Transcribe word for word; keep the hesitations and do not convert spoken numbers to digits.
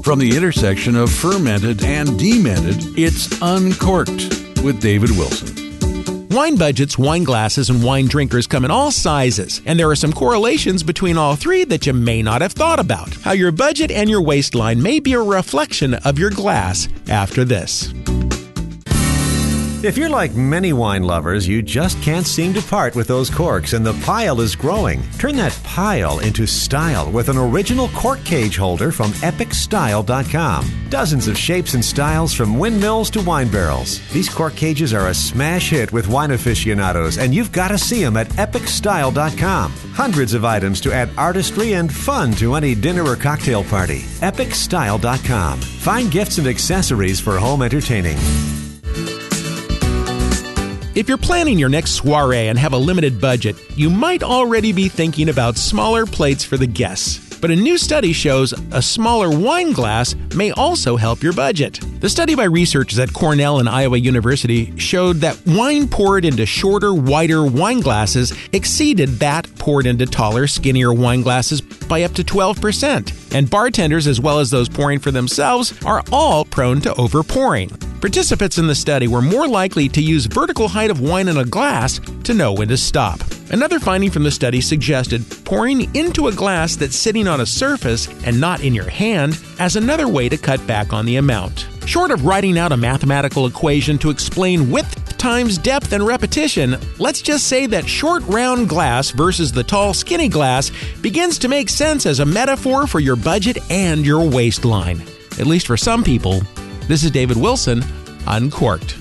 From the intersection of fermented and demented, it's Uncorked with David Wilson. Wine budgets, wine glasses, and wine drinkers come in all sizes, and there are some correlations between all three that you may not have thought about. How your budget and your waistline may be a reflection of your glass after this. If you're like many wine lovers, you just can't seem to part with those corks and the pile is growing. Turn that pile into style with an original cork cage holder from epic style dot com. Dozens of shapes and styles from windmills to wine barrels. These cork cages are a smash hit with wine aficionados, and you've got to see them at epic style dot com. Hundreds of items to add artistry and fun to any dinner or cocktail party. epic style dot com. Find gifts and accessories for home entertaining. If you're planning your next soiree and have a limited budget, you might already be thinking about smaller plates for the guests. But a new study shows a smaller wine glass may also help your budget. The study by researchers at Cornell and Iowa University showed that wine poured into shorter, wider wine glasses exceeded that poured into taller, skinnier wine glasses by up to twelve percent. And bartenders, as well as those pouring for themselves, are all prone to overpouring. Participants in the study were more likely to use vertical height of wine in a glass to know when to stop. Another finding from the study suggested pouring into a glass that's sitting on a surface and not in your hand as another way to cut back on the amount. Short of writing out a mathematical equation to explain width times depth and repetition, let's just say that short round glass versus the tall skinny glass begins to make sense as a metaphor for your budget and your waistline. At least for some people. This is David Wilson, Uncorked.